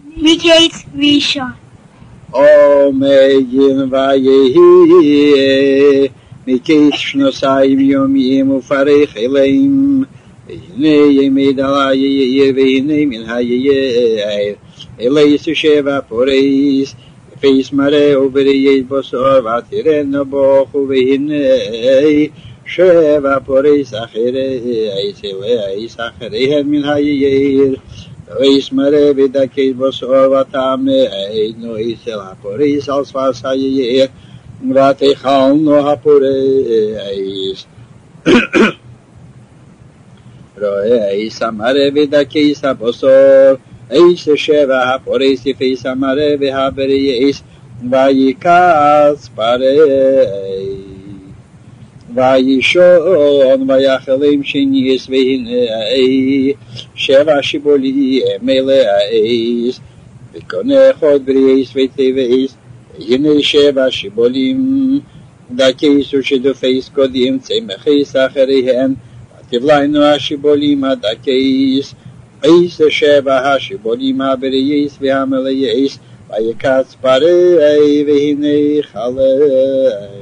מקץ ראשון. עומדים ויהי מקץ שנוסיים יומיים ופרך אליהם והנה ימי דלה יאיר והנה מן היאיר אלי שבע פורס פייס מראה ובריית בשר ותירנה בוך והנה שבע פורס אחריהן מן היאיר ואיס מראה ודקי בשר וטעם אינו איסל הפורס על שפס היאיר ותאכלנו הפורס רואה איס המראה ודקי הבשר איס שבע הפורס יפייס המראה והבריאס ויקץ פרעי וישון ויחלם שניס והנה שבע שיבולי מלאיס וקונה חוד בריאס וטבעיס והנה שבע שיבולים דקייס ושדופייס קודים צמחיס אחריהן ותבלענו השיבולים הדקייס איס שבע השיבולים הבריאס והמלאיס ויקץ פרעי והנה חלאי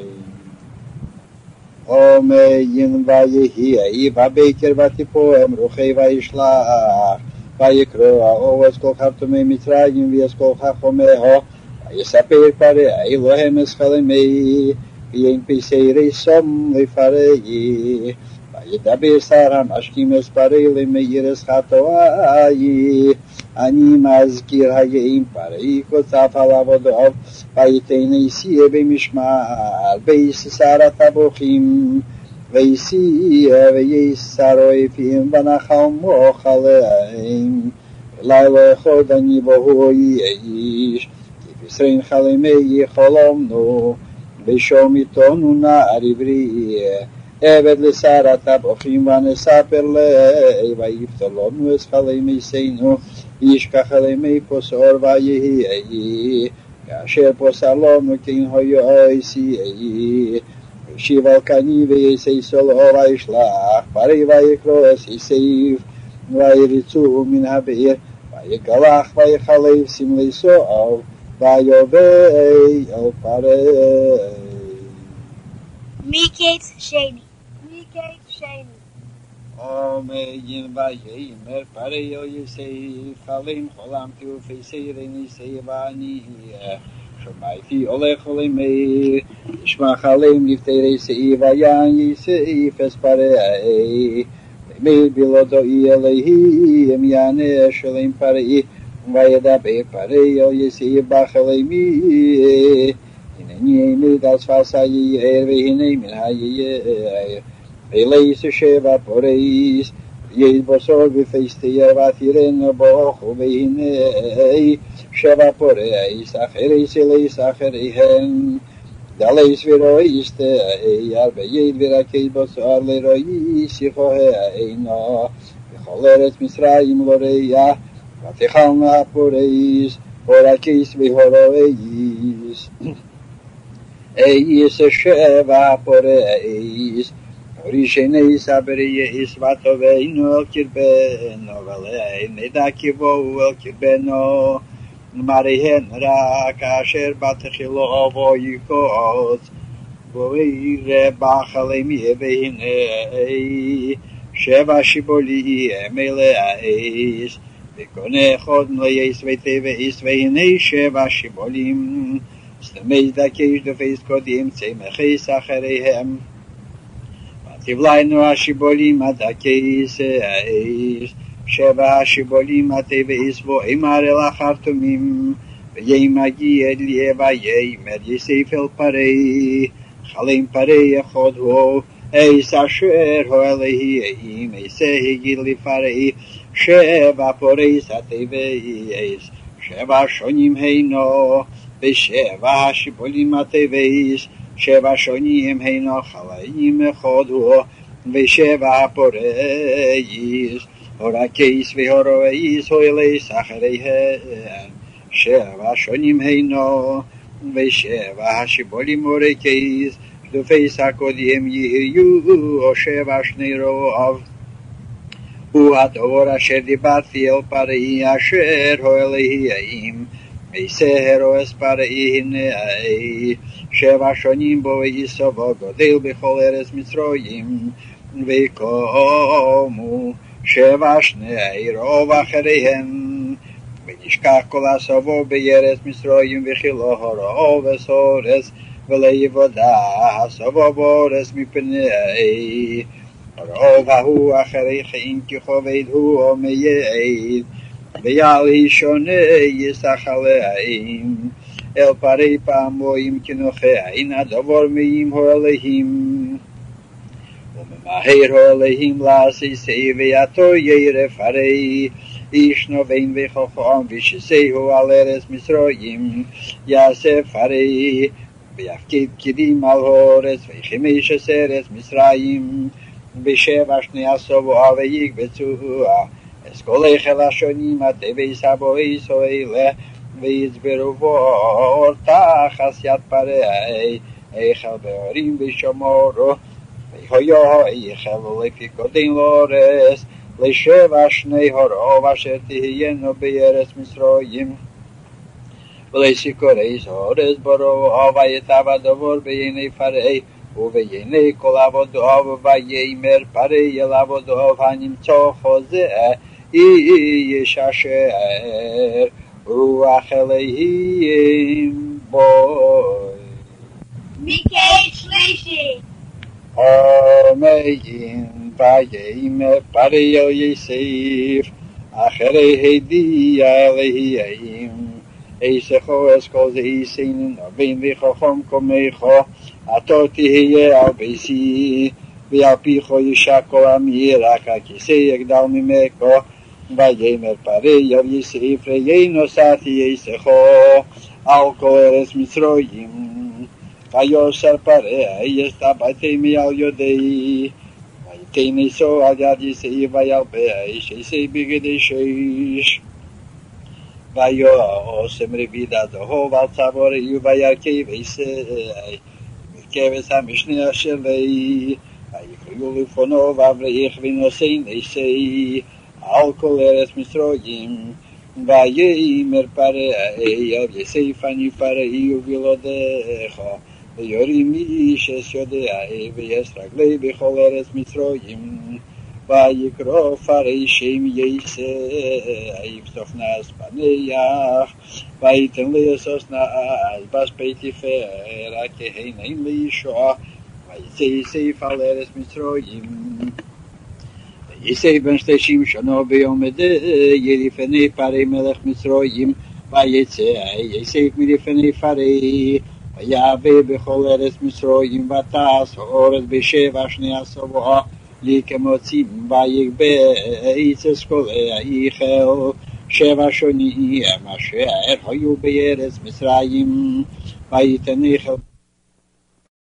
עומדים ויהי בבקר ותפועם רוחי וישלח ויקרא עוז כל חרטומי מצרים ויעש כל חכמיה ויספר פרעי להם אסכלמי ואין פסי סום לפרעי וידבר שר המשקים אספרעי למאיר אסחטואי אני מזכיר היעים פרעי קוצף על עבודו ויתן איסיה במשמר בייס שר הטבוחים וייסיה וייס שר אויפים ונחל מוח עליהם לילה אחד אני בו איש כפסרין חלמי חלמנו ושום עיתונו נער עברי עבד לשר הטבוחים ונספר לי ויפתר לנו אסכלמי סיינו ישכח חלמי פוסר ויהי כאשר פוסר לנו כן היועסי ושיב על קני ויסי סולו וישלח פרי ויקרא סיסייף ויריצו מן הבאר ויגלח ויחלף סמלי סואב ויובי אל פרי מקץ שני. עומדים ויאמר פרעי יוסף חלם חלמתי ופסי ניסי ואני שמעתי הולך ולמי ישמע חלם לפתרי סעי ויין יסף אספרעי למי בלעדוי אלוהים יענה שלם פרעי וידבר פרעי יוסף בחלמי הנני עמד על שפת היאר והנה מן היאר אליס שבע פורס יש בשר ופסתיה ותירנה בוך והנה שבע פורס אחריס אליס אחריהן דליס ורויס תאיר ויד ורקד בשר לרויס יכוהינה בכל ארץ מצרים לא ראיה ותאכלנה הפורס ורקיס והרויס איס שבע פורס ראשוני סבריאס וטובינו אל קרבנו ולהם נדקיבו אל קרבנו מריהן רק אשר בתחילו ויקוץ וירא בחלמי והנה שבע שיבולי מלאיס וקונה חוד מלאיס וטבעיס והנה שבע שיבולים סתמי דקייש דופייס קודים צמחיס אחריהם תבלענו השיבולים הדקייס האיש שבע השיבולים הטבעיס ואמר אל החרטומים וימגיע לי ויאמר יוסף אל פרעי חלם פרעי אחד הוא איס אשר הוא אלוהים איסה הגיד לפרעי שבע פורס הטבעיס שבע שונים הינו ושבע השיבולים הטבעיס שבע שונים הינו חלאים אחד הוא ושבע פורס הורקייס והורואיס הוילס אחריהן שבע שונים הינו ושבע השיבולים הורקייס דופייס הקודם יהיו שבע שני רוב הוא הדבר אשר דיברתי אל פרעי אשר הועלי האם מסהר או אספרעי הנה 7 שנים בו ויסובו גודל בכל ארץ מצרים ויקומו 7 שני רוב אחריהם ונשכח כל הסובו בארץ מצרים וכילו הורעו וסורס וליבודה סובו בארץ מפני רוב ההוא אחרי כן ככובד הוא או מייעד ויעלי שונה יסח עליהם אל פרי פעמוים כנוכעין הדבר מיים הועליהם וממהר הועליהם לעשיסי ויתו ירף הרי איש נובן וחכם ושסהו על ארץ מצרים יאסף הרי ויפקיד פקידים על הארץ ו15 ארץ מצרים ב7 שני הסובוע ויקבצוה אז כל היכל השונים הטבעי סבו ישראל ויצברו בו תחת יד פרעי היכל בהרים ושמורו ויהיו היכל לפי גודל לארץ ל7 שני הרוב אשר תהיינו בארץ מצרים ולסיכורי ארץ ברוע ויטב הדבר בעיני פרעי ובעיני כל עבודו ויאמר פרעי אל עבודו הנמצא חוזה איש אשר רוח אלוהים בוי. מקץ שלישי. אמן ויאמר פרעי אל יוסף אחרי הדיע אלוהים אסכו אסכול זה יסין נבין וחכם כמך אתה תהיה על ביתי ועל פיך ישקול עמי רק הכיסא יגדל ממך ויאמר פרעי אל יוסף ראי נשאתי אסכו על כל ארץ מצרים ויוסר פרעי הסתבעתי מעל ידי ויתן עשו על יד יוסף וילבש יוסף בגדי שש ויעשם רבידת זהב על צווארי וירכב יוסף כבש המשנה שלי ויקראו לפניו אברך ונושאין עשי על כל ארץ מצרים ויאמר פרעי אל יוסף אני פרעי ובלעדיך ויורים איש אס יודע ויסרגלי בכל ארץ מצרים ויקרא פרעי שם יוסף ויפתח נעש פניח ויתן לעשות נעש בספי תפארה כהנה לישועה ויצא יוסף על ארץ מצרים יוסף בן 30 שנה ביומדי לפני פרעי מלך מצרים ויצא יוסף מלפני פרעי ויעבר בכל ארץ מצרים ותעש הארץ ב7 שני הסובוע לכמוצאים ויגבץ אסכול היכל 7 שנים אשר היו בארץ מצרים ויתן היכל